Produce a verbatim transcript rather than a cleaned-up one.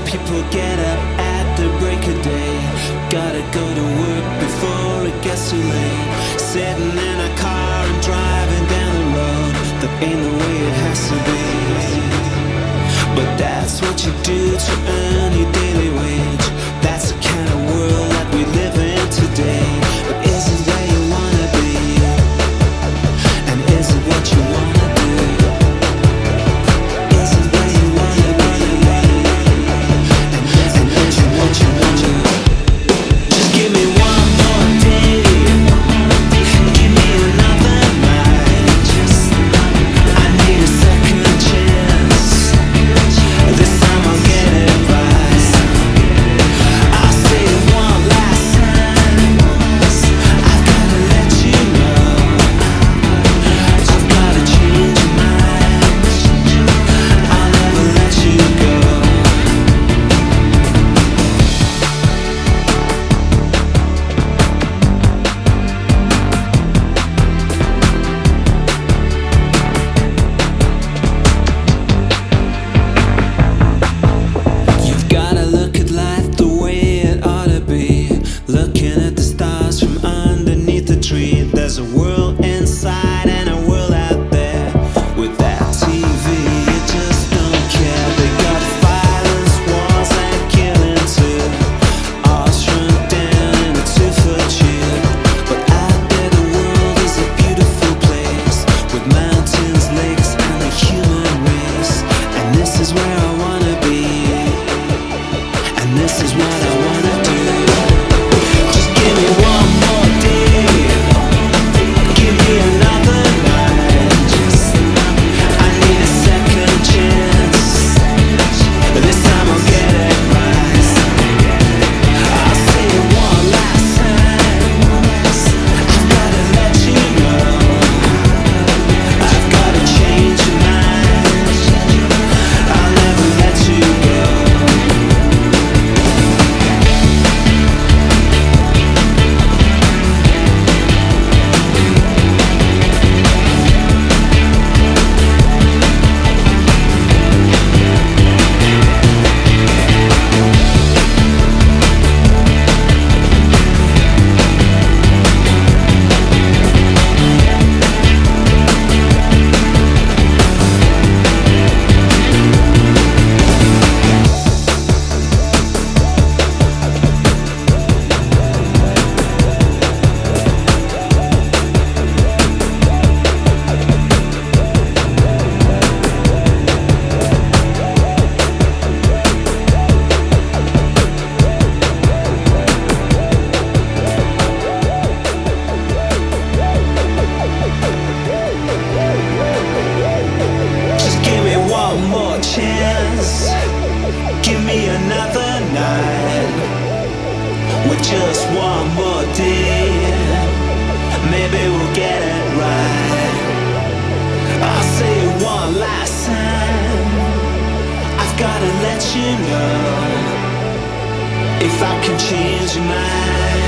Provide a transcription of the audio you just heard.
People get up at the break of day. Gotta go to work before it gets too late. Sitting in a car and driving down the road. That ain't the way it has to be. But that's what you do to earn your daily wage. That's the kind of world that we live in today. But is it where you wanna be? And is it what you wanna do? Is it where you wanna be? And is it what you, what you want to do? Just give me one more day. Give me another night. I need a second chance. This time I'll get it right. I'll say it one last time. I've gotta let you know. I've gotta change your mind. I'll never let you go. You've gotta look at life the way it ought to be. Looking at the stars from underneath the tree. There's a world inside and a world out there. With that T V, you just don't care. They got violence, wars, and killing too. All shrunk down in a two-foot tube. But out there the world is a beautiful place. With mountains, lakes, and the human race. And this is where I wanna be. And this is what I wanna do. Just give me one more day. Give me another night. I need a second chance. This time I'll get it right. I'll say it one last time. I've gotta let you know. I've gotta change your mind. I'll never let you go. Just give me one more chance. Give me another night. With just one more day. Maybe we'll get it right. I'll say it one last time. I've gotta let you know. If I can change your mind.